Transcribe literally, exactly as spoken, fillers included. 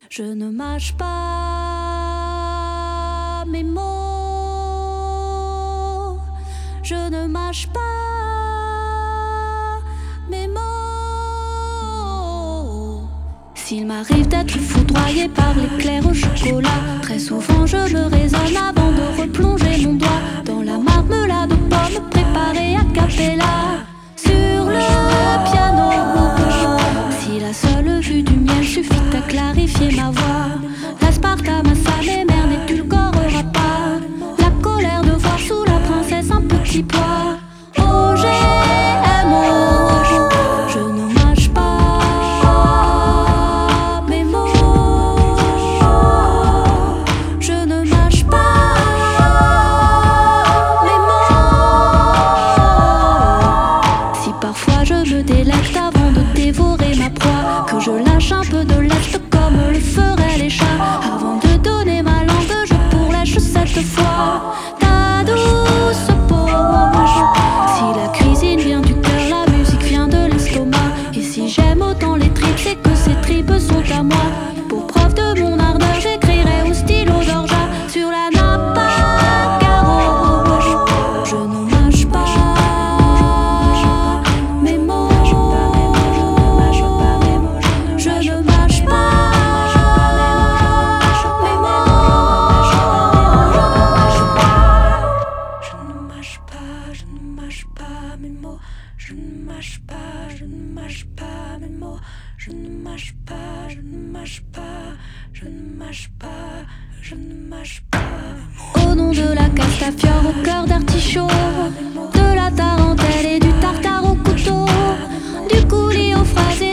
Je ne mâche pas mes mots. Je ne mâche pas mes mots. S'il m'arrive d'être foudroyé par l'éclair au chocolat, très souvent je me raisonne avant de replonger mon doigt dans la marmelade aux pommes préparée à cappella sur le piano. Si la seule vue du miel suffit à clarifier ma voix, l'aspartame à sa mère n'édulcorera pas la colère de voir sous la princesse un petit pois. O G M O, je ne mâche pas mes mots. Je ne mâche pas mes mots. Si parfois je me délecte avant de dévorer ma proie, que je lâche un peu de lest comme le feraient les chats, avant de donner ma langue je pourlèche cette fois ta douce peau. Si la cuisine vient du cœur, la musique vient de l'estomac. Et si j'aime autant les tripes, c'est que ces tripes sont à moi. Pour preuve de mon ardeur, j'écrirai au stylo d'orgeat sur la nappe à carreaux. Je ne mâche pas mes mots. Je ne mâche pas mes mots. Je ne mâche pas mes mots. Je ne mâche pas, je ne mâche pas mes mots. Je ne mâche pas, je ne mâche pas mes mots. Je ne mâche pas, je ne mâche pas, je ne mâche pas, je ne mâche pas. Au nom de la castafiore au cœur d'artichaut, de la tarentelle et du tartare au couteau, du coulis aux fraises et